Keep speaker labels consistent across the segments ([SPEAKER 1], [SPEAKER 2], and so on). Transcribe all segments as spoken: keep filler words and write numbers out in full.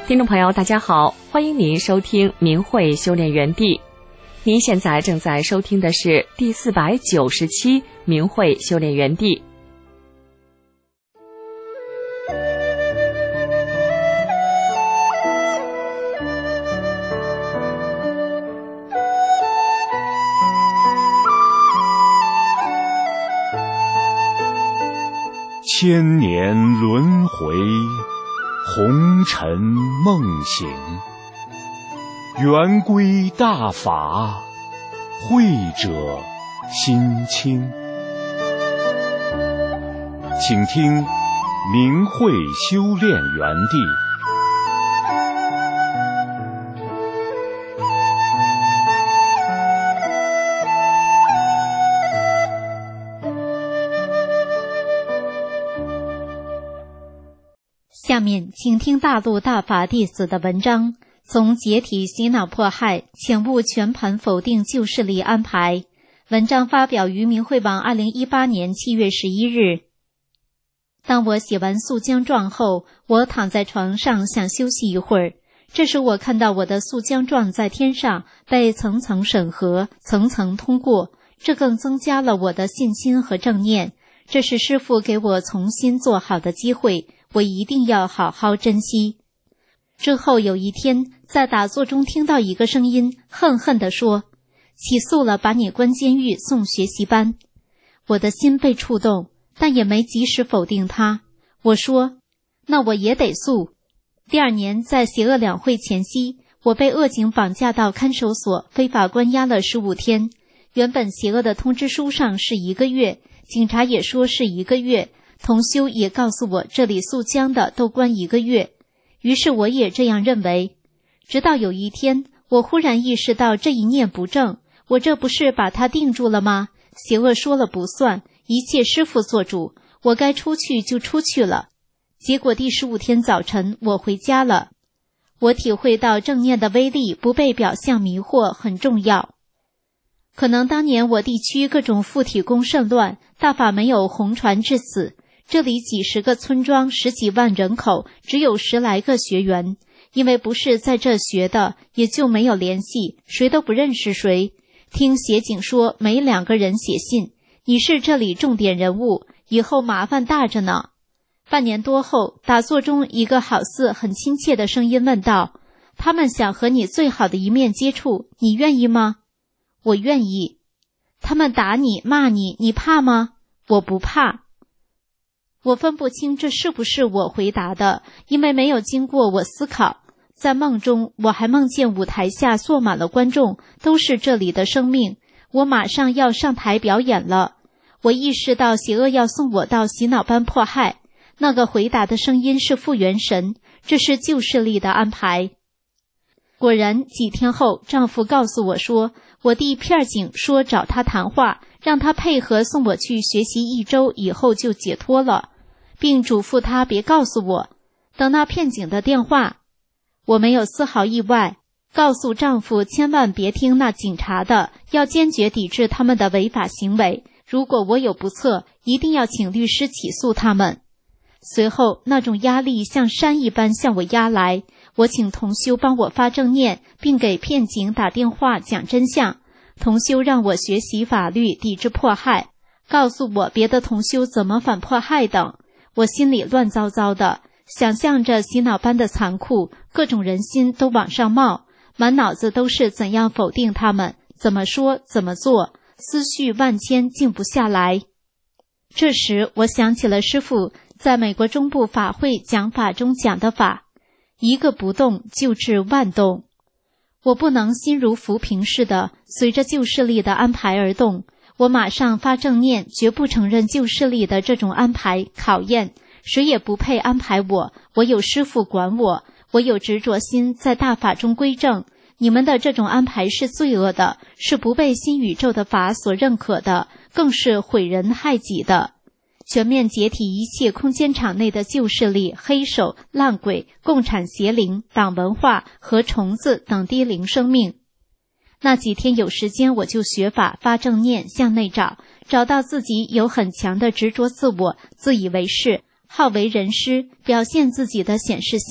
[SPEAKER 1] 听众朋友大家好，欢迎您收听明慧修炼园地。您现在正在收听的是第四百九十期明慧修炼园地。
[SPEAKER 2] 千年轮回，红尘梦醒，圆规大法，慧者心清。请听明慧修炼园地。
[SPEAKER 3] 下面请听大陆大法弟子的文章，从解体洗脑迫害，请勿全盘否定旧势力安排。文章发表于明慧网二零一八年七月十一日。当我写完素浆状后，我躺在床上想休息一会儿，这时我看到我的素浆状在天上被层层审核，层层通过，这更增加了我的信心和正念。这是师父给我重新做好的机会，我一定要好好珍惜。之后有一天，在打坐中听到一个声音，恨恨地说：起诉了，把你关监狱，送学习班。我的心被触动，但也没及时否定他。我说：那我也得诉。第二年，在邪恶两会前夕，我被恶警绑架到看守所，非法关押了十五天。原本邪恶的通知书上是一个月，警察也说是一个月，同修也告诉我这里诉浆的都关一个月，于是我也这样认为。直到有一天，我忽然意识到这一念不正，我这不是把他定住了吗？邪恶说了不算，一切师父做主，我该出去就出去了。结果第十五天早晨，我回家了。我体会到正念的威力，不被表象迷惑很重要。可能当年我地区各种附体功甚乱，大法没有红传至此，这里几十个村庄，十几万人口，只有十来个学员，因为不是在这学的，也就没有联系，谁都不认识谁。听协警说，没两个人写信，你是这里重点人物，以后麻烦大着呢。半年多后，打坐中一个好似很亲切的声音问道：他们想和你最好的一面接触，你愿意吗？我愿意。他们打你骂你，你怕吗？我不怕。我分不清这是不是我回答的，因为没有经过我思考。在梦中，我还梦见舞台下坐满了观众，都是这里的生命，我马上要上台表演了。我意识到邪恶要送我到洗脑班迫害，那个回答的声音是复原神，这是旧势力的安排。果然，几天后，丈夫告诉我说，我弟片警说找他谈话，让他配合送我去学习一周以后就解脱了，并嘱咐他别告诉我。等那片警的电话，我没有丝毫意外，告诉丈夫千万别听那警察的，要坚决抵制他们的违法行为，如果我有不测，一定要请律师起诉他们。随后那种压力像山一般向我压来，我请同修帮我发正念，并给片警打电话讲真相。同修让我学习法律抵制迫害，告诉我别的同修怎么反迫害等。我心里乱糟糟的，想象着洗脑般的残酷，各种人心都往上冒，满脑子都是怎样否定他们，怎么说怎么做，思绪万千，静不下来。这时我想起了师父在美国中部法会讲法中讲的法，一个不动就治万动。我不能心如浮萍似的随着旧势力的安排而动，我马上发正念，绝不承认旧势力的这种安排考验，谁也不配安排我，我有师父管我，我有执着心在大法中归正。你们的这种安排是罪恶的，是不被新宇宙的法所认可的，更是毁人害己的。全面解体一切空间场内的旧势力、黑手、烂鬼、共产邪灵、党文化和虫子等低灵生命。那几天有时间，我就学法发正念，向内找，找到自己有很强的执着自我，自以为是，好为人师，表现自己的显示心，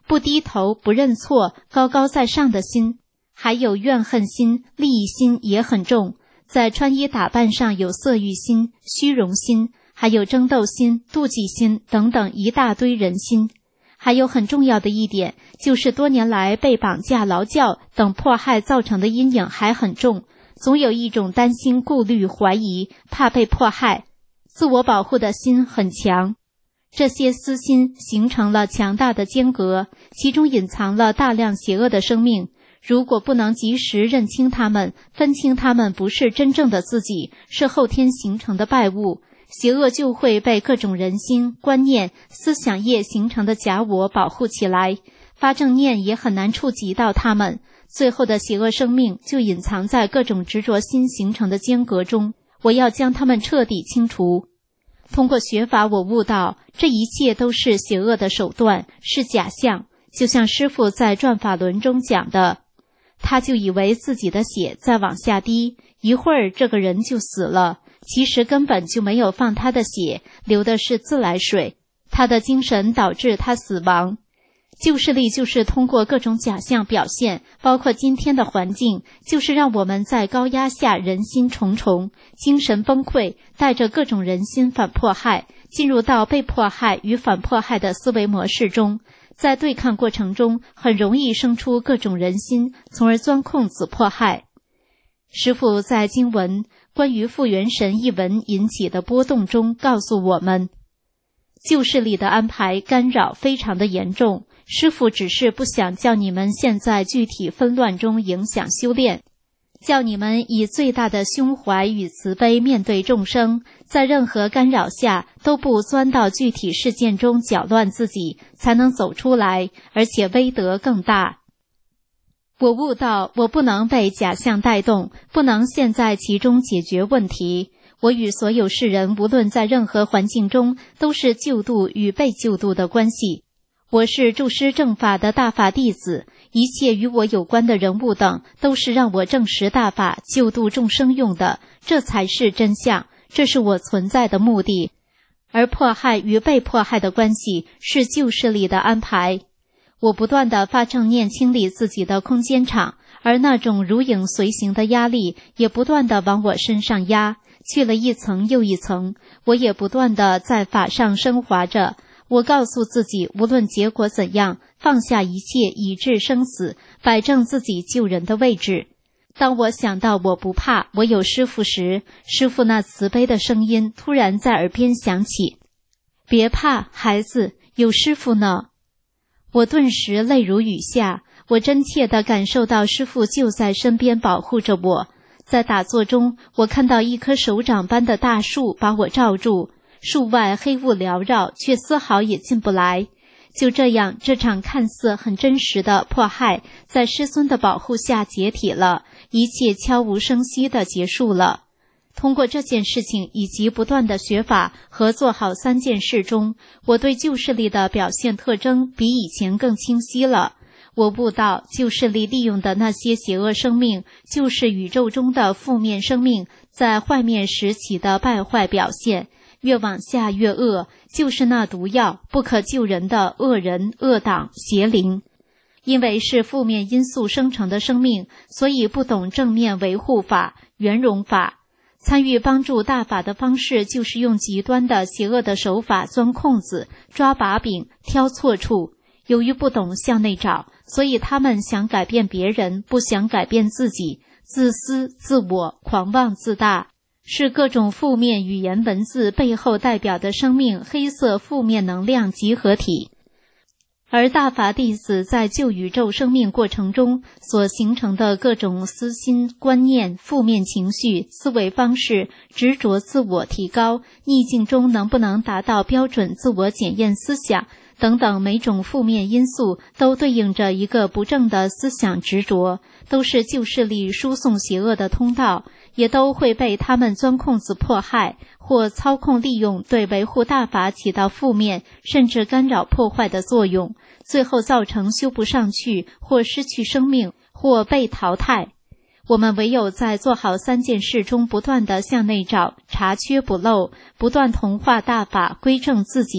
[SPEAKER 3] 不低头、不认错、高高在上的心，还有怨恨心、利益心也很重，在穿衣打扮上有色欲心、虚荣心，还有争斗心、妒忌心等等一大堆人心。还有很重要的一点，就是多年来被绑架、劳教等迫害造成的阴影还很重，总有一种担心、顾虑、怀疑，怕被迫害，自我保护的心很强。这些私心形成了强大的间隔，其中隐藏了大量邪恶的生命。如果不能及时认清他们，分清他们不是真正的自己，是后天形成的败物，邪恶就会被各种人心、观念、思想业形成的假我保护起来，发正念也很难触及到他们，最后的邪恶生命就隐藏在各种执着心形成的间隔中。我要将他们彻底清除。通过学法，我悟到这一切都是邪恶的手段，是假象。就像师父在转法轮中讲的，他就以为自己的血在往下滴，一会儿这个人就死了，其实根本就没有放他的血，流的是自来水，他的精神导致他死亡。旧势力就是通过各种假象表现，包括今天的环境，就是让我们在高压下人心重重，精神崩溃，带着各种人心反迫害，进入到被迫害与反迫害的思维模式中，在对抗过程中很容易生出各种人心，从而钻空子迫害。师父在经文关于复原神一文引起的波动中告诉我们，旧势力的安排干扰非常的严重，师父只是不想叫你们陷在具体纷乱中影响修炼，叫你们以最大的胸怀与慈悲面对众生，在任何干扰下都不钻到具体事件中搅乱自己，才能走出来，而且威德更大。我悟到，我不能被假象带动，不能陷在其中解决问题。我与所有世人，无论在任何环境中，都是救度与被救度的关系。我是助师正法的大法弟子，一切与我有关的人物等，都是让我证实大法、救度众生用的，这才是真相，这是我存在的目的。而迫害与被迫害的关系，是旧势力的安排。我不断地发正念清理自己的空间场，而那种如影随形的压力也不断地往我身上压，去了一层又一层，我也不断地在法上升华着。我告诉自己，无论结果怎样，放下一切以至生死，摆正自己救人的位置。当我想到我不怕，我有师父时，师父那慈悲的声音突然在耳边响起，别怕，孩子，有师父呢。我顿时泪如雨下，我真切地感受到师父就在身边保护着我。在打坐中，我看到一棵手掌般的大树把我罩住，树外黑雾缭绕，却丝毫也进不来。就这样，这场看似很真实的迫害，在师尊的保护下解体了，一切悄无声息地结束了。通过这件事情以及不断的学法和做好三件事中，我对旧势力的表现特征比以前更清晰了。我悟到，旧势力利用的那些邪恶生命，就是宇宙中的负面生命在坏面时起的败坏表现，越往下越恶，就是那毒药，不可救人的恶人、恶党、邪灵。因为是负面因素生成的生命，所以不懂正面维护法、圆融法。参与帮助大法的方式，就是用极端的邪恶的手法钻空子、抓把柄、挑错处。由于不懂向内找，所以他们想改变别人，不想改变自己，自私、自我、狂妄自大，是各种负面语言文字背后代表的生命黑色负面能量集合体。而大法弟子在救宇宙生命过程中所形成的各种私心、观念、负面情绪、思维方式、执着自我提高、逆境中能不能达到标准自我检验思想等等每种负面因素，都对应着一个不正的思想执着，都是旧势力输送邪恶的通道，也都会被他们钻空子迫害或操控利用，对维护大法起到负面甚至干扰破坏的作用，最后造成修不上去或失去生命或被淘汰。我们唯有在做好三件事中不断地向内找，查缺补漏，不断同化大法，归正自己，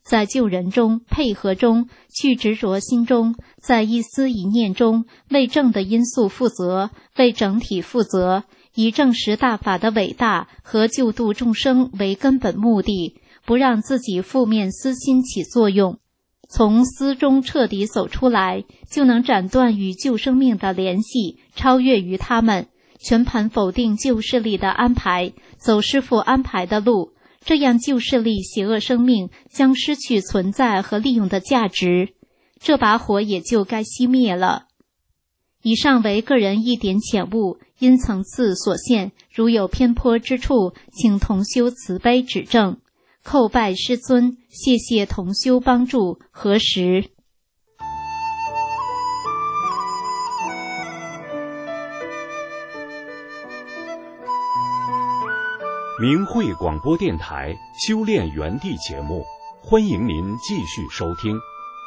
[SPEAKER 3] 在救人中、配合中，去执着心中，在一思一念中，为正的因素负责，为整体负责，以证实大法的伟大和救度众生为根本目的，不让自己负面私心起作用。从思中彻底走出来，就能斩断与救生命的联系，超越于他们，全盘否定旧势力的安排，走师父安排的路，这样旧势力邪恶生命将失去存在和利用的价值，这把火也就该熄灭了。以上为个人一点浅悟，因层次所限，如有偏颇之处，请同修慈悲指正。叩拜师尊，谢谢同修帮助核实。
[SPEAKER 2] 明慧广播电台修炼园地节目，欢迎您继续收听。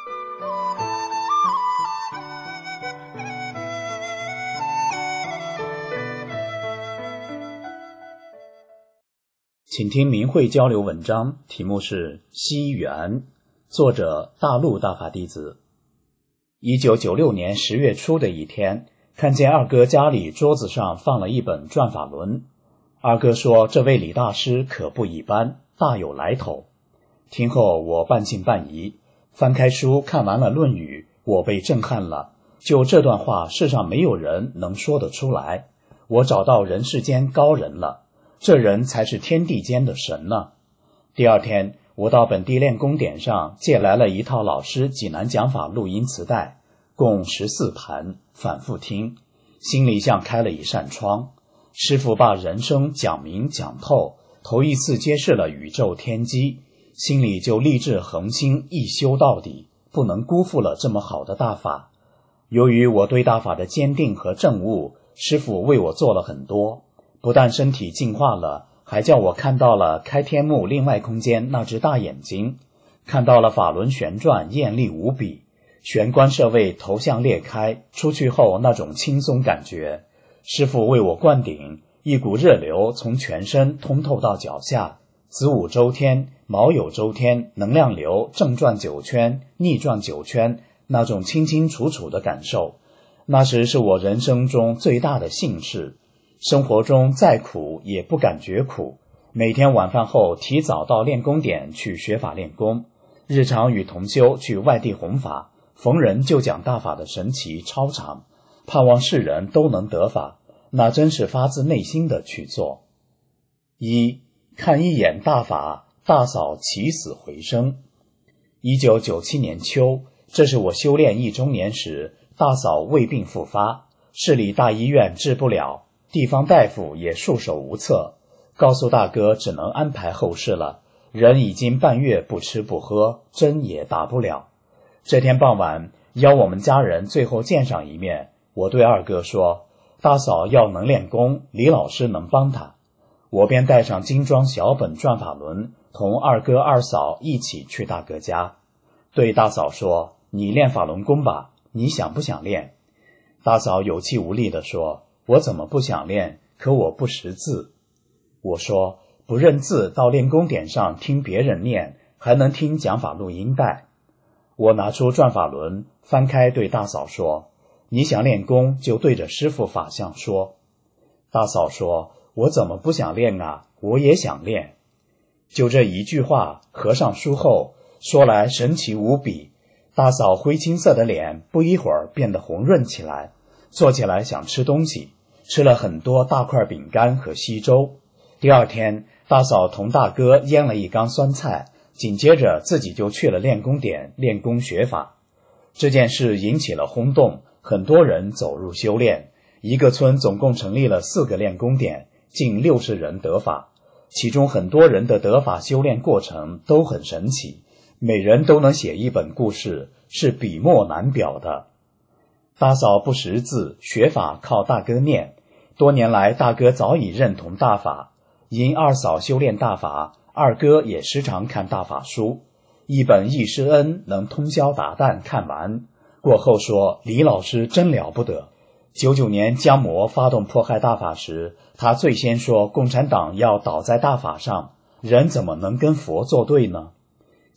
[SPEAKER 4] 请听明慧交流文章，题目是西缘，作者大陆大法弟子。一九九六年十月初的一天，看见二哥家里桌子上放了一本转法轮。二哥说这位李大师可不一般，大有来头。听后我半信半疑，翻开书看完了《论语》，我被震撼了。就这段话，世上没有人能说得出来。我找到人世间高人了，这人才是天地间的神呢。第二天，我到本地练功点上借来了一套老师济南讲法录音磁带，共十四盘，反复听，心里像开了一扇窗。师父把人生讲明讲透，头一次揭示了宇宙天机，心里就立志恒心一修到底，不能辜负了这么好的大法。由于我对大法的坚定和证悟，师父为我做了很多，不但身体净化了，还叫我看到了开天幕另外空间那只大眼睛，看到了法轮旋转艳丽无比，玄关舍卫头像裂开，出去后那种轻松感觉。师父为我灌顶，一股热流从全身通透到脚下，子午周天、卯酉周天，能量流正转九圈，逆转九圈，那种清清楚楚的感受，那时是我人生中最大的幸事。生活中再苦也不感觉苦，每天晚饭后提早到练功点去学法练功，日常与同修去外地弘法，逢人就讲大法的神奇超常，盼望世人都能得法，那真是发自内心的去做。一，看一眼大法，大嫂起死回生。一九九七年秋，这是我修炼一周年时，大嫂胃病复发，市里大医院治不了，地方大夫也束手无策，告诉大哥只能安排后事了，人已经半月不吃不喝，针也打不了。这天傍晚，邀我们家人最后见上一面，我对二哥说，大嫂要能练功，李老师能帮她。我便带上精装小本转法轮，同二哥二嫂一起去大哥家，对大嫂说，你练法轮功吧，你想不想练？大嫂有气无力地说，我怎么不想练，可我不识字。我说，不认字到练功点上听别人念，还能听讲法录音带。我拿出转法轮，翻开对大嫂说，你想练功就对着师父法相说。大嫂说，我怎么不想练啊，我也想练。就这一句话，合上书后，说来神奇无比，大嫂灰青色的脸不一会儿变得红润起来，坐起来想吃东西，吃了很多大块饼干和稀粥。第二天，大嫂同大哥腌了一缸酸菜，紧接着自己就去了练功点练功学法。这件事引起了轰动，很多人走入修炼，一个村总共成立了四个练功点，近六十人得法，其中很多人的得法修炼过程都很神奇，每人都能写一本故事，是笔墨难表的。大嫂不识字，学法靠大哥念，多年来大哥早已认同大法，因二嫂修炼大法，二哥也时常看大法书，一本易师恩能通宵达旦看完，过后说李老师真了不得。九九年江魔发动迫害大法时，他最先说共产党要倒在大法上，人怎么能跟佛作对呢？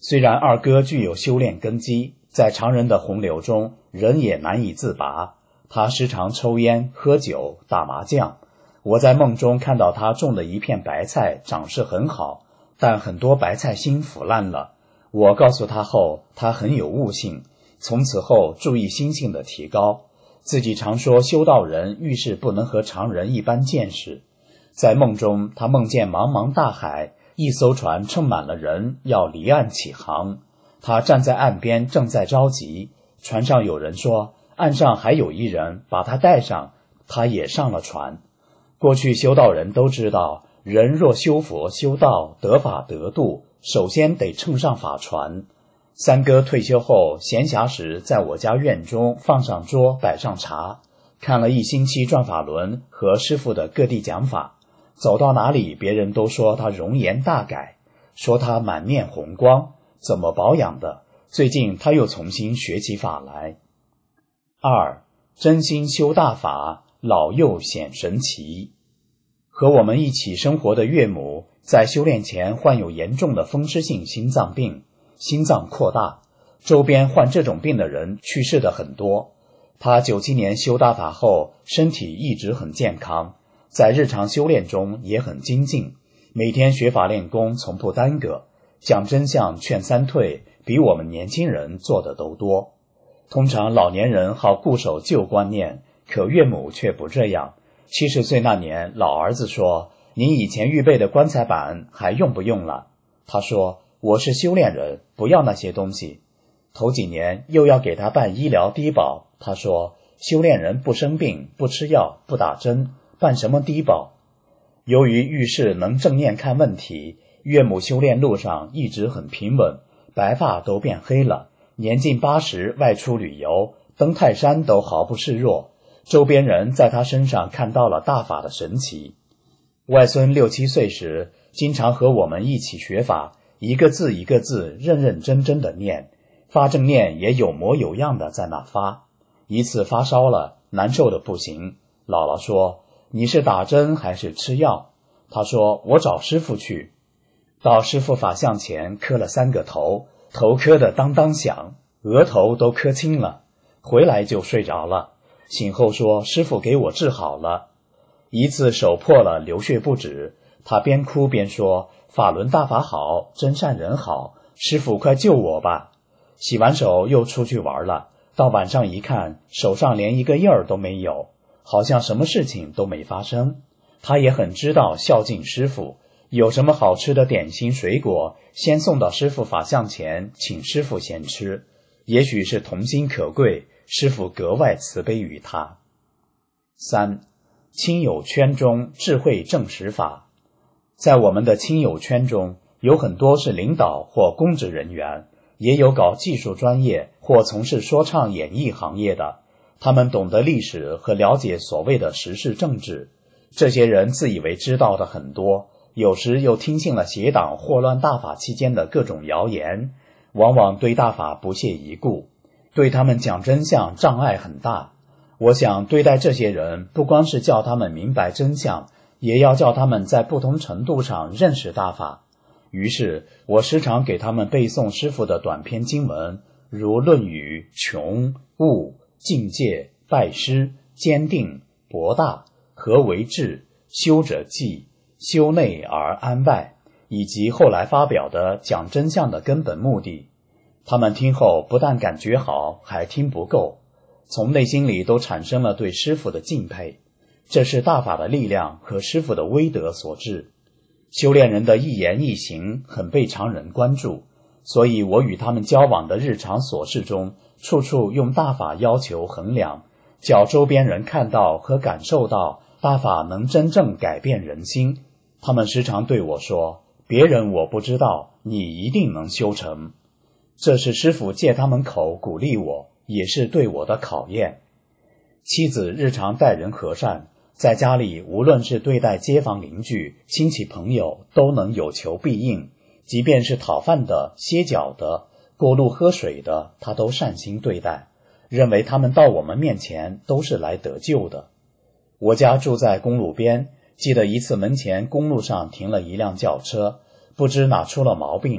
[SPEAKER 4] 虽然二哥具有修炼根基，在常人的洪流中人也难以自拔。他时常抽烟、喝酒、打麻将。我在梦中看到他种的一片白菜长势很好，但很多白菜心腐烂了。我告诉他后，他很有悟性，从此后注意心性的提高。自己常说修道人遇事不能和常人一般见识。在梦中，他梦见茫茫大海，一艘船乘满了人，要离岸起航。他站在岸边，正在着急。船上有人说，岸上还有一人，把他带上。他也上了船。过去修道人都知道，人若修佛修道得法得度，首先得乘上法船。三哥退休后，闲暇时在我家院中放上桌，摆上茶，看了一星期转法轮和师父的各地讲法。走到哪里，别人都说他容颜大改，说他满面红光，怎么保养的？最近他又重新学起法来。二，真心修大法，老幼显神奇。和我们一起生活的岳母，在修炼前患有严重的风湿性心脏病，心脏扩大，周边患这种病的人去世的很多。他九七年修大法后，身体一直很健康，在日常修炼中也很精进，每天学法练功，从不耽搁，讲真相劝三退，比我们年轻人做的都多。通常老年人好固守旧观念，可岳母却不这样。七十岁那年，老儿子说，您以前预备的棺材板还用不用了？他说，我是修炼人，不要那些东西。头几年又要给他办医疗低保，他说，修炼人不生病，不吃药，不打针，办什么低保？由于遇事能正面看问题，岳母修炼路上一直很平稳，白发都变黑了，年近八十外出旅游，登泰山都毫不示弱。周边人在他身上看到了大法的神奇。外孙六七岁时，经常和我们一起学法，一个字一个字认认真真的念，发正念也有模有样的在那发。一次发烧了，难受的不行，姥姥说，你是打针还是吃药？他说，我找师父去。到师父法像前磕了三个头，头磕得当当响，额头都磕青了，回来就睡着了。醒后说，师父给我治好了。一次手破了，流血不止，他边哭边说，法轮大法好，真善人好，师父快救我吧。洗完手又出去玩了，到晚上一看，手上连一个印儿都没有，好像什么事情都没发生。他也很知道孝敬师父，有什么好吃的点心水果，先送到师父法像前，请师父先吃。也许是童心可贵，师父格外慈悲于他。三，亲友圈中智慧正实法。在我们的亲友圈中，有很多是领导或公职人员，也有搞技术专业或从事说唱演艺行业的，他们懂得历史和了解所谓的时事政治。这些人自以为知道的很多，有时又听信了邪党祸乱大法期间的各种谣言，往往对大法不屑一顾，对他们讲真相障碍很大。我想对待这些人，不光是叫他们明白真相，也要叫他们在不同程度上认识大法。于是我时常给他们背诵师父的短篇经文，如论语、穷、悟、境界、拜师、坚定、博大、何为智、修者济、修内而安外，以及后来发表的讲真相的根本目的。他们听后不但感觉好，还听不够，从内心里都产生了对师父的敬佩。这是大法的力量和师父的威德所致。修炼人的一言一行很被常人关注，所以我与他们交往的日常琐事中，处处用大法要求衡量，叫周边人看到和感受到大法能真正改变人心。他们时常对我说，别人我不知道，你一定能修成。这是师父借他们口鼓励我，也是对我的考验。妻子日常待人和善，在家里无论是对待街坊邻居、亲戚朋友，都能有求必应，即便是讨饭的、歇脚的、过路喝水的，他都善心对待，认为他们到我们面前都是来得救的。我家住在公路边，记得一次门前公路上停了一辆轿车，不知哪出了毛病，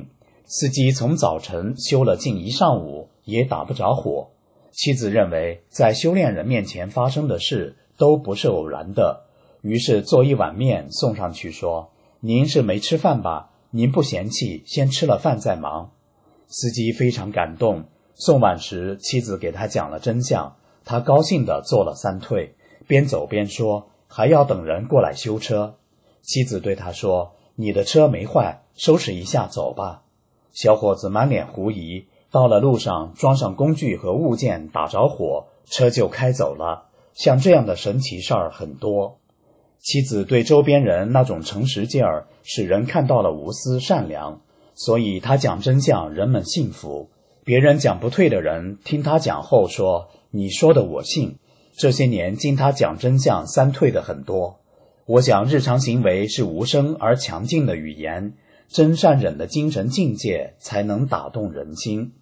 [SPEAKER 4] 司机从早晨修了近一上午也打不着火。妻子认为在修炼人面前发生的事都不是偶然的，于是做一碗面送上去说，您是没吃饭吧？您不嫌弃，先吃了饭再忙。司机非常感动，送碗时妻子给他讲了真相，他高兴地做了三退，边走边说，还要等人过来修车。妻子对他说，你的车没坏，收拾一下走吧。小伙子满脸狐疑，到了路上装上工具和物件，打着火，车就开走了。像这样的神奇事儿很多。妻子对周边人那种诚实劲儿，使人看到了无私善良，所以他讲真相，人们信服。别人讲不退的人听他讲后说，你说的我信。这些年经他讲真相，三退的很多。我想日常行为是无声而强劲的语言，真善忍的精神境界才能打动人心。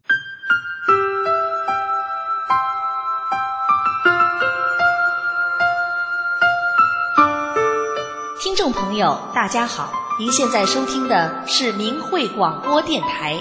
[SPEAKER 5] 听众朋友大家好，您现在收听的是明慧广播电台。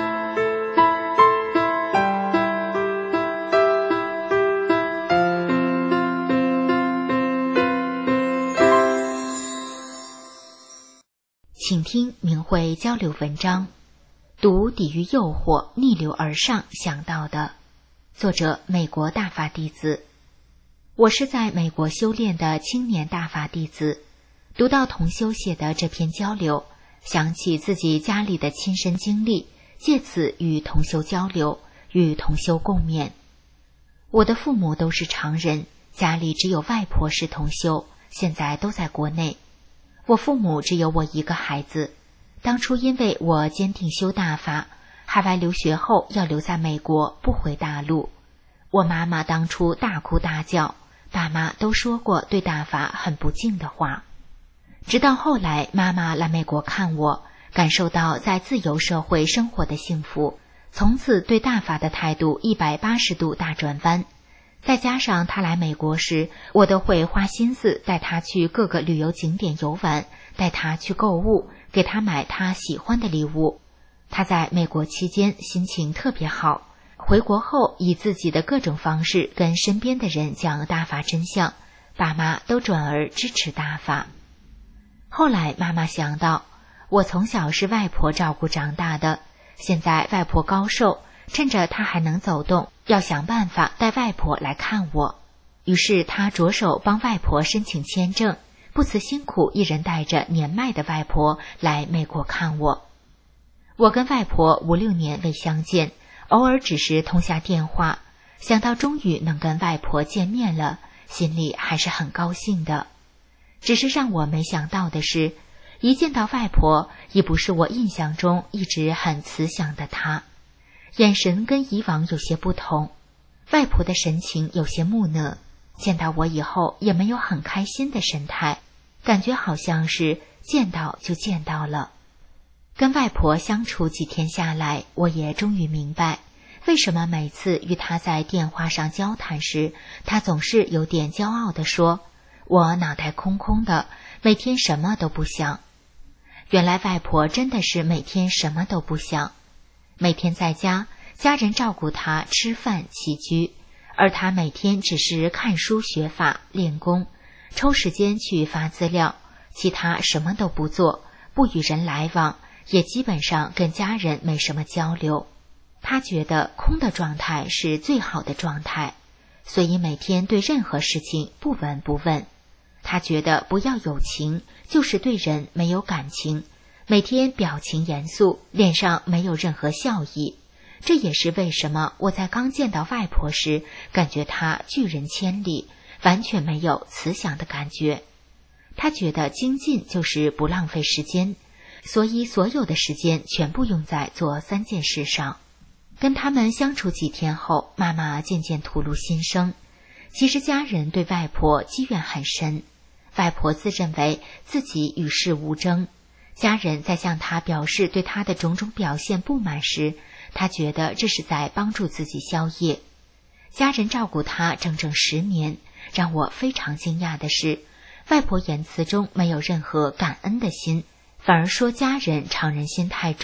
[SPEAKER 3] 请听明慧交流文章，读抵御诱惑，逆流而上想到的。作者美国大法弟子。我是在美国修炼的青年大法弟子，读到同修写的这篇交流，想起自己家里的亲身经历，借此与同修交流，与同修共勉。我的父母都是常人，家里只有外婆是同修，现在都在国内。我父母只有我一个孩子，当初因为我坚定修大法，海外留学后要留在美国，不回大陆。我妈妈当初大哭大叫，爸妈都说过对大法很不敬的话。直到后来妈妈来美国看我，感受到在自由社会生活的幸福，从此对大法的态度一百八十度大转弯。再加上他来美国时，我都会花心思带他去各个旅游景点游玩，带他去购物，给他买他喜欢的礼物。他在美国期间心情特别好，回国后以自己的各种方式跟身边的人讲大法真相，爸妈都转而支持大法。后来妈妈想到，我从小是外婆照顾长大的，现在外婆高寿，趁着她还能走动，要想办法带外婆来看我。于是她着手帮外婆申请签证，不辞辛苦一人带着年迈的外婆来美国看我。我跟外婆五六年未相见，偶尔只是通下电话，想到终于能跟外婆见面了，心里还是很高兴的。只是让我没想到的是，一见到外婆，已不是我印象中一直很慈祥的她，眼神跟以往有些不同。外婆的神情有些木讷，见到我以后也没有很开心的神态，感觉好像是见到就见到了。跟外婆相处几天下来，我也终于明白，为什么每次与她在电话上交谈时，她总是有点骄傲地说，我脑袋空空的，每天什么都不想。原来外婆真的是每天什么都不想，每天在家，家人照顾她吃饭起居，而她每天只是看书学法练功，抽时间去发资料，其他什么都不做，不与人来往，也基本上跟家人没什么交流。她觉得空的状态是最好的状态，所以每天对任何事情不闻不问。她觉得不要有情，就是对人没有感情，每天表情严肃，脸上没有任何笑意。这也是为什么我在刚见到外婆时，感觉她拒人千里，完全没有慈祥的感觉。她觉得精进就是不浪费时间，所以所有的时间全部用在做三件事上。跟他们相处几天后，妈妈渐渐吐露心声。其实家人对外婆积怨很深，外婆自认为自己与世无争，家人在向她表示对她的种种表现不满时，她觉得这是在帮助自己消业。家人照顾她整整十年，让我非常惊讶的是，外婆言辞中没有任何感恩的心，反而说家人常人心太重，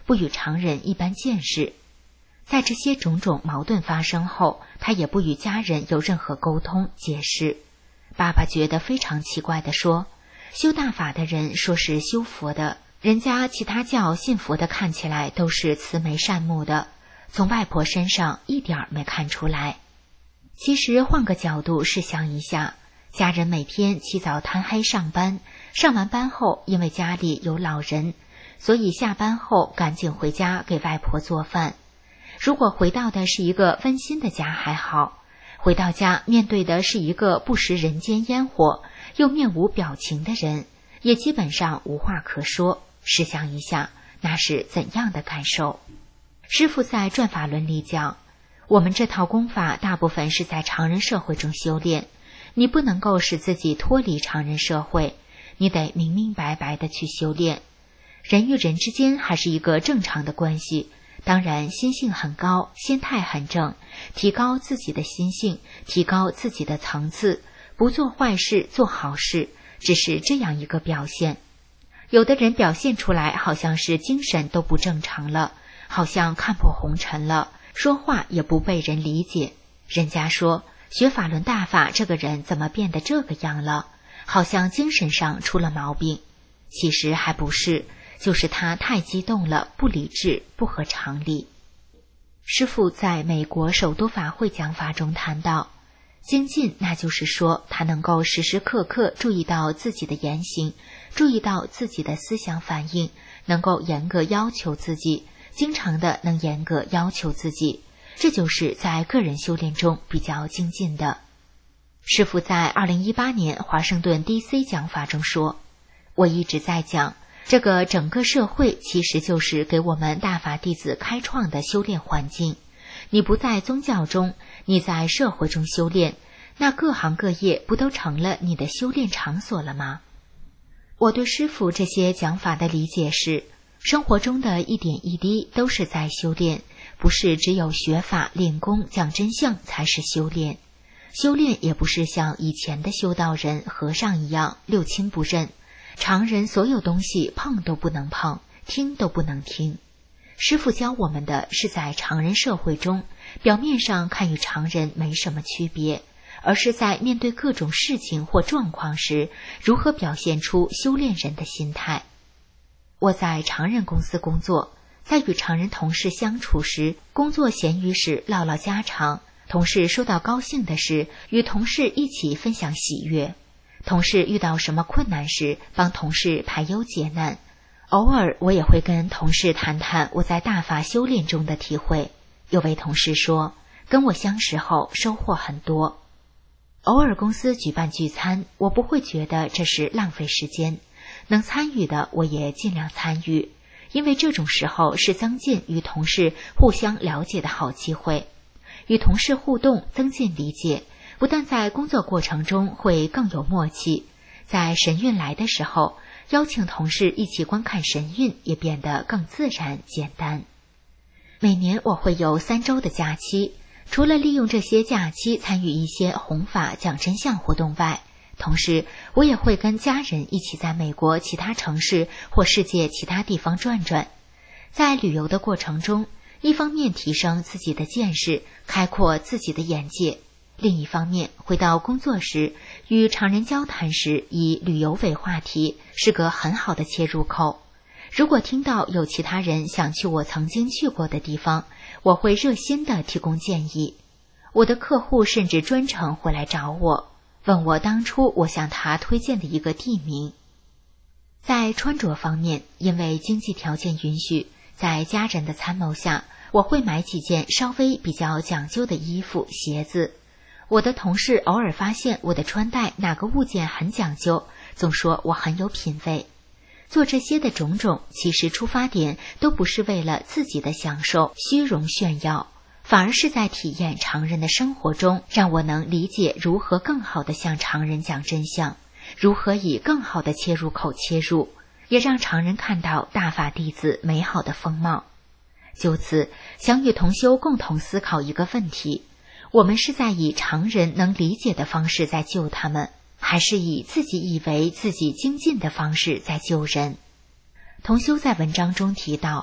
[SPEAKER 6] 不与常人一般见识。在这些种种矛盾发生后，他也不与家人有任何沟通解释。爸爸觉得非常奇怪地说，修大法的人说是修佛的，人家其他教信佛的看起来都是慈眉善目的，从外婆身上一点没看出来。其实换个角度试想一下，家人每天起早贪黑上班，上完班后因为家里有老人，所以下班后赶紧回家给外婆做饭。如果回到的是一个温馨的家还好，回到家面对的是一个不食人间烟火又面无表情的人，也基本上无话可说。试想一下，那是怎样的感受？师父在转法轮里讲，我们这套功法大部分是在常人社会中修炼，你不能够使自己脱离常人社会，你得明明白白的去修炼。人与人之间还是一个正常的关系，当然心性很高，心态很正，提高自己的心性，提高自己的层次，不做坏事做好事，只是这样一个表现。有的人表现出来好像是精神都不正常了，好像看破红尘了，说话也不被人理解。人家说学法轮大法这个人怎么变得这个样了，好像精神上出了毛病。其实还不是，就是他太激动了，不理智，不合常理。师父在美国首都法会讲法中谈到，精进那就是说他能够时时刻刻注意到自己的言行，注意到自己的思想反应，能够严格要求自己，经常的能严格要求自己，这就是在个人修炼中比较精进的。师父在二零一八年华盛顿 D C 讲法中说，我一直在讲，这个整个社会其实就是给我们大法弟子开创的修炼环境。你不在宗教中，你在社会中修炼，那各行各业不都成了你的修炼场所了吗？我对师父这些讲法的理解是，生活中的一点一滴都是在修炼，不是只有学法练功讲真相才是修炼。修炼也不是像以前的修道人和尚一样六亲不认，常人所有东西碰都不能碰，听都不能听。师父教我们的是在常人社会中，表面上看与常人没什么区别，而是在面对各种事情或状况时，如何表现出修炼人的心态。我在常人公司工作，在与常人同事相处时，工作闲余时唠唠家常，同事说到高兴的事，与同事一起分享喜悦，同事遇到什么困难时，帮同事排忧解难。偶尔我也会跟同事谈谈我在大法修炼中的体会。有位同事说，跟我相识后收获很多。偶尔公司举办聚餐，我不会觉得这是浪费时间，能参与的我也尽量参与，因为这种时候是增进与同事互相了解的好机会。与同事互动，增进理解，不但在工作过程中会更有默契，在神韵来的时候，邀请同事一起观看神韵也变得更自然简单。每年我会有三周的假期，除了利用这些假期参与一些弘法讲真相活动外，同时我也会跟家人一起在美国其他城市或世界其他地方转转。在旅游的过程中，一方面提升自己的见识，开阔自己的眼界，另一方面回到工作时，与常人交谈时以旅游为话题，是个很好的切入口。如果听到有其他人想去我曾经去过的地方，我会热心地提供建议。我的客户甚至专程会来找我，问我当初我向他推荐的一个地名。在穿着方面，因为经济条件允许，在家人的参谋下，我会买几件稍微比较讲究的衣服鞋子。我的同事偶尔发现我的穿戴哪个物件很讲究，总说我很有品味。做这些的种种，其实出发点都不是为了自己的享受、虚荣炫耀，反而是在体验常人的生活中，让我能理解如何更好地向常人讲真相，如何以更好的切入口切入，也让常人看到大法弟子美好的风貌。就此，想与同修共同思考一个问题：我们是在以常人能理解的方式在救他们，还是以自己以为自己精进的方式在救人？同修在文章中提到，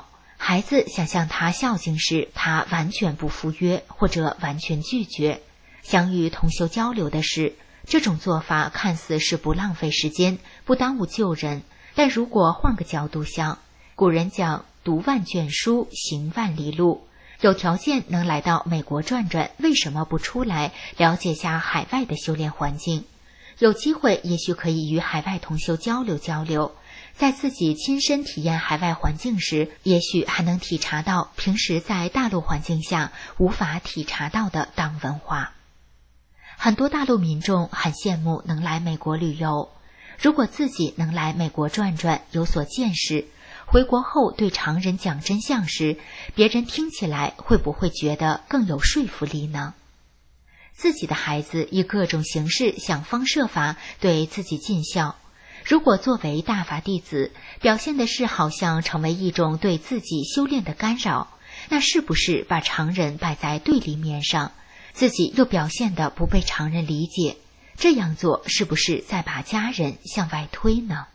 [SPEAKER 6] 孩子想向他孝敬时，他完全不赴约或者完全拒绝。想与同修交流的是，这种做法看似是不浪费时间，不耽误救人，但如果换个角度想，古人讲读万卷书，行万里路，有条件能来到美国转转，为什么不出来了解下海外的修炼环境？有机会也许可以与海外同修交流交流，在自己亲身体验海外环境时，也许还能体察到平时在大陆环境下无法体察到的党文化。很多大陆民众很羡慕能来美国旅游，如果自己能来美国转转，有所见识，回国后对常人讲真相时，别人听起来会不会觉得更有说服力呢？自己的孩子以各种形式想方设法对自己尽孝，如果作为大法弟子表现的是好像成为一种对自己修炼的干扰，那是不是把常人摆在对立面上，自己又表现得不被常人理解？这样做是不是在把家人向外推呢？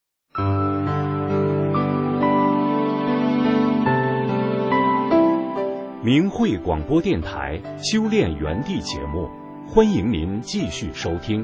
[SPEAKER 2] 明慧广播电台修炼园地节目，欢迎您继续收听。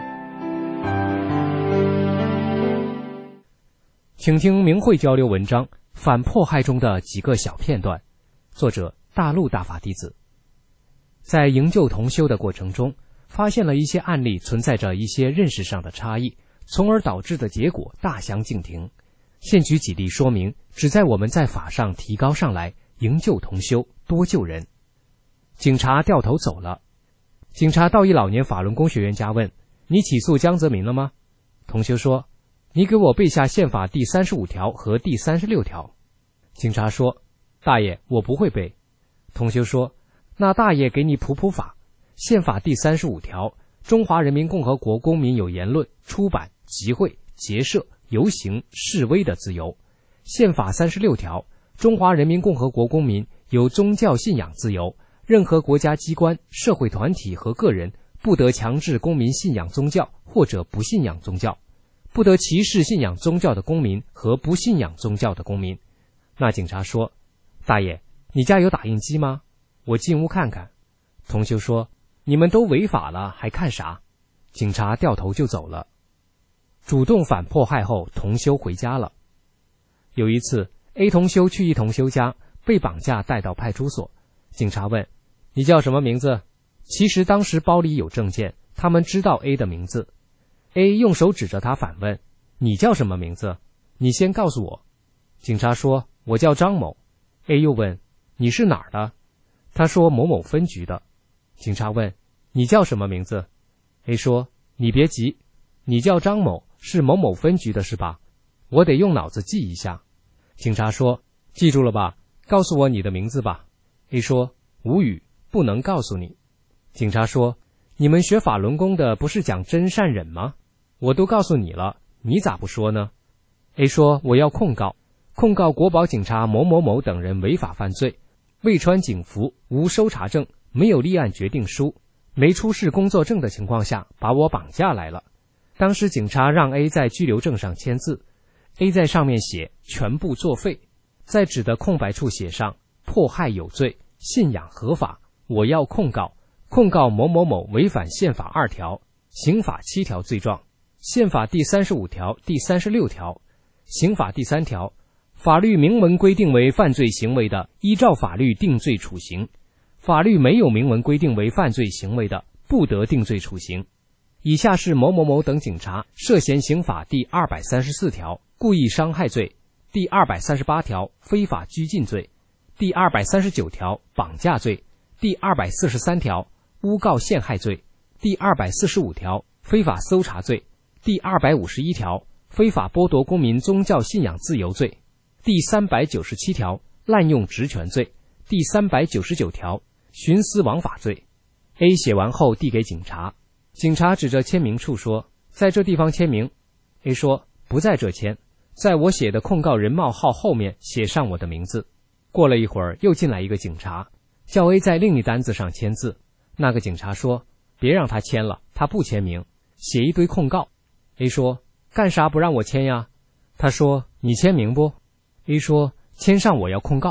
[SPEAKER 7] 请听明慧交流文章《反迫害中的几个小片段》，作者大陆大法弟子。在营救同修的过程中，发现了一些案例存在着一些认识上的差异，从而导致的结果大相径庭。现举几例说明，旨在我们在法上提高上来，营救同修，多救人。警察掉头走了。警察到一老年法轮功学员家问：你起诉江泽民了吗？同修说：你给我背下宪法第三十五条和第三十六条。警察说：大爷，我不会背。同修说：那大爷给你普普法。宪法第三十五条，中华人民共和国公民有言论、出版、集会、结社、游行、示威的自由。宪法三十六条，中华人民共和国公民有宗教信仰自由，任何国家机关、社会团体和个人不得强制公民信仰宗教或者不信仰宗教，不得歧视信仰宗教的公民和不信仰宗教的公民。那警察说：大爷，你家有打印机吗？我进屋看看。同修说：你们都违法了，还看啥？警察掉头就走了。主动反迫害后，同修回家了。有一次 A 同修去一同修家，被绑架带到派出所。警察问：你叫什么名字？其实当时包里有证件，他们知道 A 的名字。 A 用手指着他反问：你叫什么名字？你先告诉我。警察说：我叫张某。 A 又问：你是哪儿的？他说：某某分局的。警察问：你叫什么名字？ A 说：你别急，你叫张某，是某某分局的是吧？我得用脑子记一下。警察说：记住了吧，告诉我你的名字吧。 A 说：无语，不能告诉你。警察说：你们学法轮功的不是讲真善忍吗？我都告诉你了，你咋不说呢？ A 说：我要控告，控告国保警察某某某等人违法犯罪，未穿警服，无搜查证，没有立案决定书，没出示工作证的情况下把我绑架来了。当时警察让 A 在拘留证上签字， A 在上面写全部作废，在纸的空白处写上迫害有罪，信仰合法，我要控告，控告某某某违反宪法二条、刑法七条罪状，宪法第三十五条、第三十六条，刑法第三条，法律明文规定为犯罪行为的，依照法律定罪处刑；法律没有明文规定为犯罪行为的，不得定罪处刑。以下是某某某等警察涉嫌刑法第二百三十四条故意伤害罪、第二百三十八条非法拘禁罪、第二百三十九条绑架罪、第二百四十三条诬告陷害罪、第二百四十五条非法搜查罪、第二百五十一条非法剥夺公民宗教信仰自由罪、第三百九十七条滥用职权罪、第三百九十九条徇私枉法罪。 A 写完后递给警察，警察指着签名处说：在这地方签名。 A 说：不在这签，在我写的控告人冒号后面写上我的名字。过了一会儿又进来一个警察，叫 A 在另一单子上签字。那个警察说：别让他签了，他不签名，写一堆控告。 A 说：干啥不让我签呀？他说：你签名不？ A 说：签上我要控告。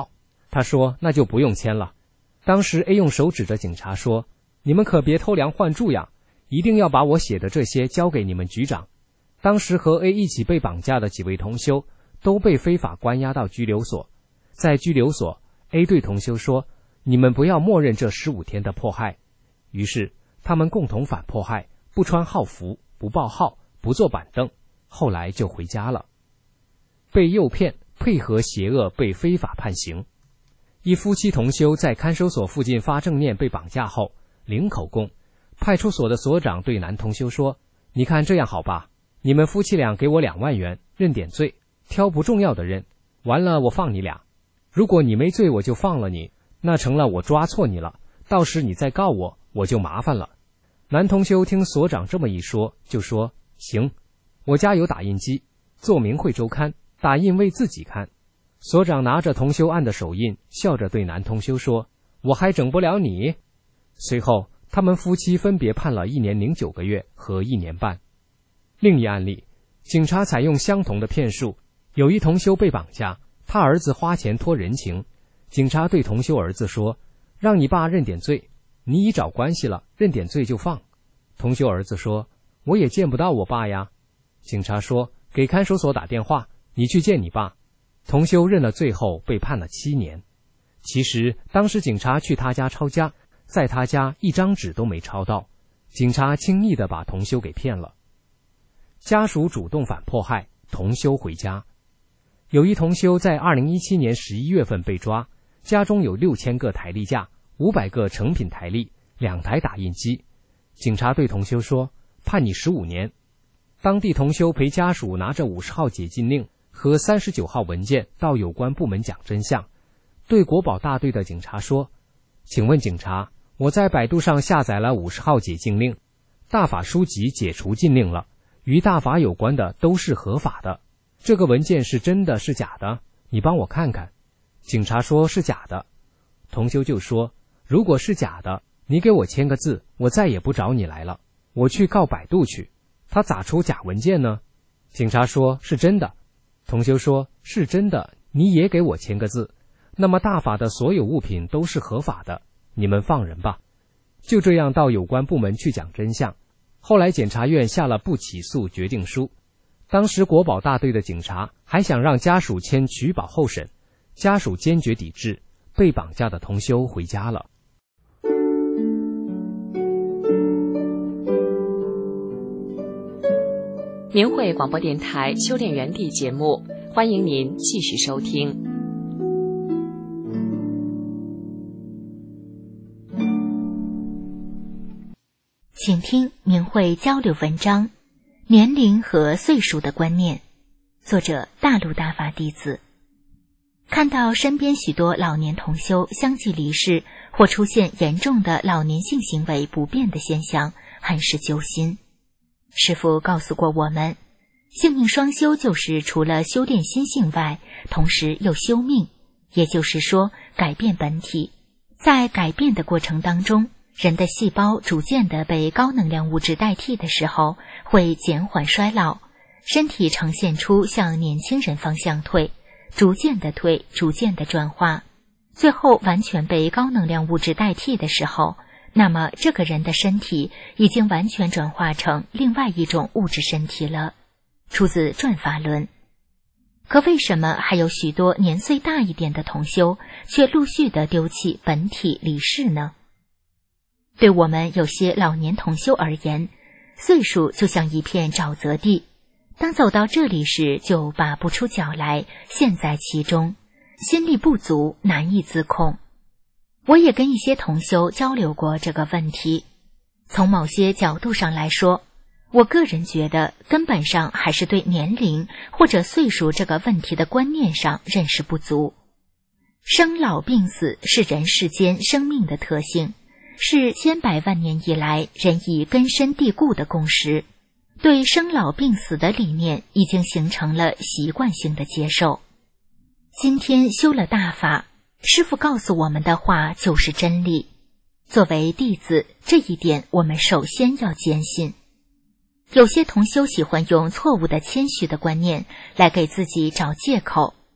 [SPEAKER 7] 他说那就不用签了。当时 A 用手指着警察说，你们可别偷梁换柱呀，一定要把我写的这些交给你们局长。当时和 A 一起被绑架的几位同修都被非法关押到拘留所。在拘留所， A 对同修说，你们不要默认这十五天的迫害。于是他们共同反迫害，不穿号服，不报号，不坐板凳，后来就回家了。被诱骗，配合邪恶被非法判刑。一夫妻同修在看守所附近发正念被绑架后，零口供。派出所的所长对男同修说，你看这样好吧，你们夫妻俩给我两万元，认点罪，挑不重要的认，完了我放你俩。如果你没罪我就放了你，那成了我抓错你了，到时你再告我，我就麻烦了。男同修听所长这么一说，就说行，我家有打印机，做明慧周刊，打印为自己看。所长拿着同修案的手印，笑着对男同修说，我还整不了你。随后他们夫妻分别判了一年零九个月和一年半。另一案例，警察采用相同的骗术，有一同修被绑架，他儿子花钱托人情，警察对同修儿子说，让你爸认点罪，你已找关系了，认点罪就放。同修儿子说，我也见不到我爸呀。警察说，给看守所打电话，你去见你爸。同修认了罪后被判了七年。其实当时警察去他家抄家，在他家一张纸都没抄到，警察轻易地把同修给骗了。家属主动反迫害，同修回家。有一同修在二零一七年十一月份被抓，家中有六千个台历架，五百个成品台历，两台打印机。警察对同修说，判你十五年。当地同修陪家属拿着五十号解禁令和三十九号文件到有关部门讲真相，对国保大队的警察说，请问警察，我在百度上下载了五十号解禁令，大法书籍解除禁令了，与大法有关的都是合法的，这个文件是真的是假的？你帮我看看。警察说是假的。同修就说，如果是假的，你给我签个字，我再也不找你来了，我去告百度去，他咋出假文件呢？警察说是真的。同修说是真的，你也给我签个字，那么大法的所有物品都是合法的，你们放人吧。就这样到有关部门去讲真相。后来检察院下了不起诉决定书，当时国保大队的警察还想让家属签取保候审，家属坚决抵制，被绑架的同修回家了。
[SPEAKER 1] 明慧广播电台修炼园地节目，欢迎您继续收听。
[SPEAKER 6] 请听明慧交流文章，年龄和岁数的观念，作者大陆大法弟子。看到身边许多老年同修相继离世或出现严重的老年性行为不便的现象，很是揪心。师父告诉过我们，性命双修就是除了修炼心性外，同时又修命，也就是说改变本体。在改变的过程当中，人的细胞逐渐地被高能量物质代替的时候，会减缓衰老，身体呈现出向年轻人方向退，逐渐的退，逐渐的转化，最后完全被高能量物质代替的时候，那么这个人的身体已经完全转化成另外一种物质身体了。出自转法轮。可为什么还有许多年岁大一点的同修却陆续地丢弃本体离世呢？对我们有些老年同修而言，岁数就像一片沼泽地，当走到这里时就拔不出脚来，陷在其中，心力不足，难以自控。我也跟一些同修交流过这个问题，从某些角度上来说，我个人觉得根本上还是对年龄或者岁数这个问题的观念上认识不足。生老病死是人世间生命的特性，是千百万年以来人以根深蒂固的共识，对生老病死的理念已经形成了习惯性的接受。今天修了大法，师父告诉我们的话就是真理。作为弟子，这一点我们首先要坚信。有些同修喜欢用错误的谦虚的观念来给自己找借口。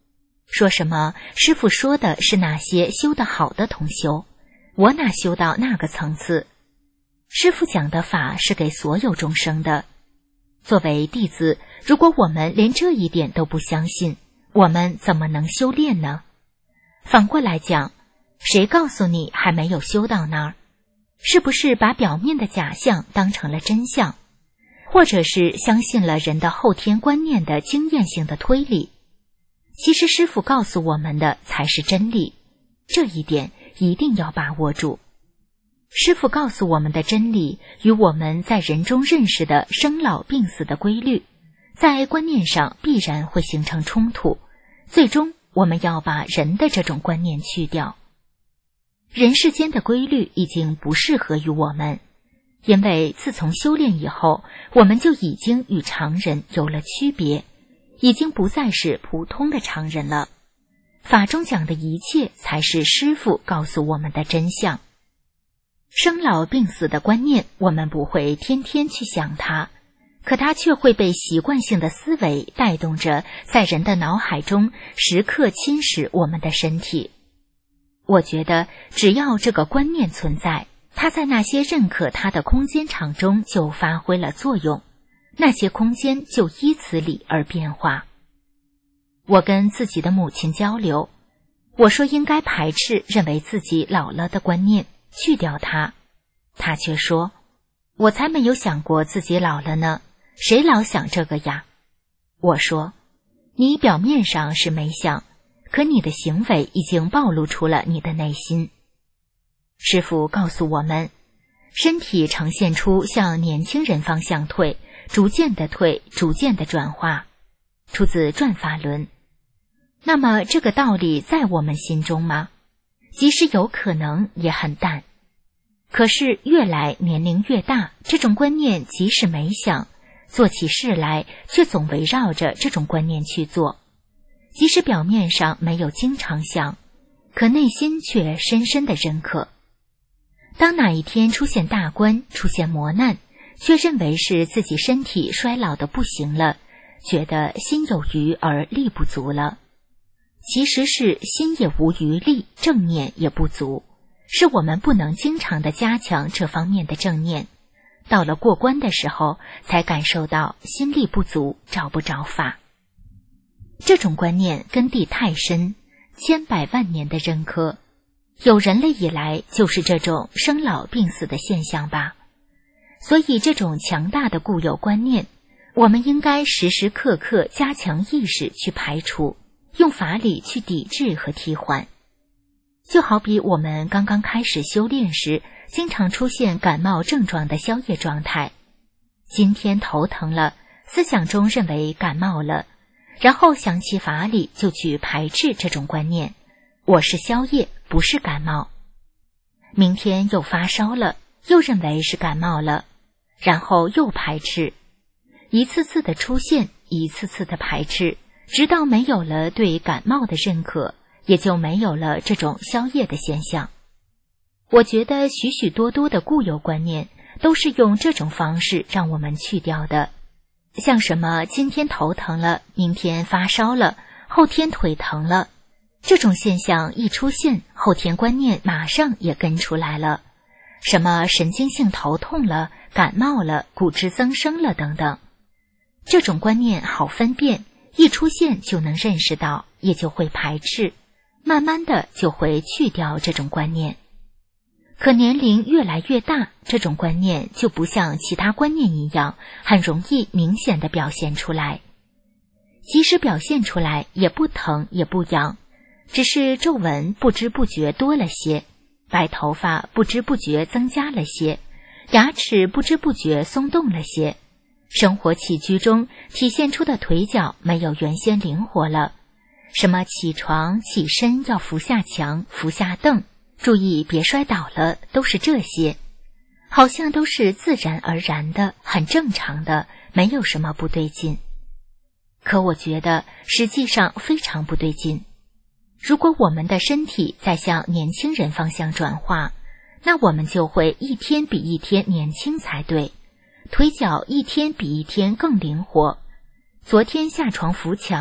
[SPEAKER 6] 说什么师父说的是那些修得好的同修，我哪修到那个层次？师父讲的法是给所有众生的。作为弟子，如果我们连这一点都不相信，我们怎么能修炼呢？反过来讲，谁告诉你还没有修到那儿？是不是把表面的假象当成了真相？或者是相信了人的后天观念的经验性的推理？其实师父告诉我们的才是真理，这一点一定要把握住。师父告诉我们的真理与我们在人中认识的生老病死的规律，在观念上必然会形成冲突，最终我们要把人的这种观念去掉。人世间的规律已经不适合于我们，因为自从修炼以后，我们就已经与常人有了区别，已经不再是普通的常人了。法中讲的一切才是师父告诉我们的真相。生老病死的观念，我们不会天天去想它，可它却会被习惯性的思维带动着，在人的脑海中时刻侵蚀我们的身体。我觉得只要这个观念存在，它在那些认可它的空间场中就发挥了作用，那些空间就依此理而变化。我跟自己的母亲交流，我说应该排斥认为自己老了的观念，去掉它。她却说，我才没有想过自己老了呢，谁老想这个呀？我说，你表面上是没想，可你的行为已经暴露出了你的内心。师父告诉我们，身体呈现出向年轻人方向退，逐渐的退，逐渐的转化，出自转法轮。那么这个道理在我们心中吗？即使有可能，也很淡。可是越来年龄越大，这种观念即使没想，做起事来却总围绕着这种观念去做。即使表面上没有经常想，可内心却深深的认可。当哪一天出现大关，出现磨难，却认为是自己身体衰老的不行了，觉得心有余而力不足了。其实是心也无余力，正念也不足，是我们不能经常的加强这方面的正念，到了过关的时候才感受到心力不足，找不着法。这种观念根蒂太深，千百万年的认可，有人类以来就是这种生老病死的现象吧。所以这种强大的固有观念，我们应该时时刻刻加强意识去排除，用法理去抵制和替换。就好比我们刚刚开始修炼时，经常出现感冒症状的宵夜状态。今天头疼了，思想中认为感冒了，然后想起法理就去排斥这种观念，我是宵夜，不是感冒。明天又发烧了，又认为是感冒了，然后又排斥，一次次的出现，一次次的排斥，直到没有了对感冒的认可，也就没有了这种宵夜的现象。我觉得许许多多的固有观念都是用这种方式让我们去掉的，像什么今天头疼了，明天发烧了，后天腿疼了，这种现象一出现，后天观念马上也跟出来了，什么神经性头痛了，感冒了，骨质增生了等等。这种观念好分辨，一出现就能认识到，也就会排斥，慢慢的就会去掉这种观念。可年龄越来越大，这种观念就不像其他观念一样，很容易明显的表现出来。即使表现出来，也不疼也不痒，只是皱纹不知不觉多了些，白头发不知不觉增加了些，牙齿不知不觉松动了些，生活起居中体现出的腿脚没有原先灵活了，什么起床起身要扶下墙扶下凳，注意别摔倒了，都是这些，好像都是自然而然的，很正常的，没有什么不对劲。可我觉得实际上非常不对劲。如果我们的身体在向年轻人方向转化，那我们就会一天比一天年轻才对，腿脚一天比一天更灵活。昨天下床扶墙，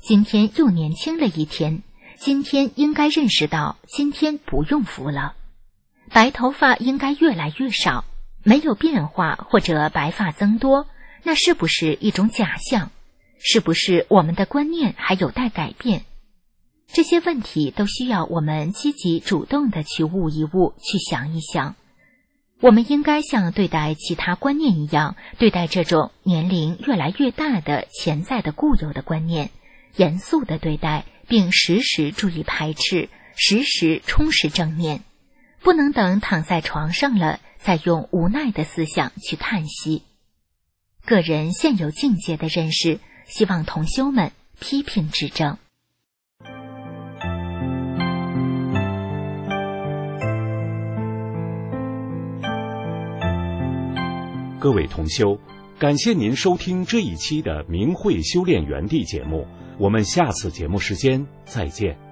[SPEAKER 6] 今天又年轻了一天，今天应该认识到今天不用服了。白头发应该越来越少，没有变化或者白发增多，那是不是一种假象？是不是我们的观念还有待改变？这些问题都需要我们积极主动地去悟一悟，去想一想。我们应该像对待其他观念一样，对待这种年龄越来越大的潜在的固有的观念，严肃地对待，并时时注意排斥，时时充实正念。不能等躺在床上了，再用无奈的思想去叹息。个人现有境界的认识，希望同修们批评指正。
[SPEAKER 2] 各位同修，感谢您收听这一期的明慧修炼园地节目，我们下次节目时间再见。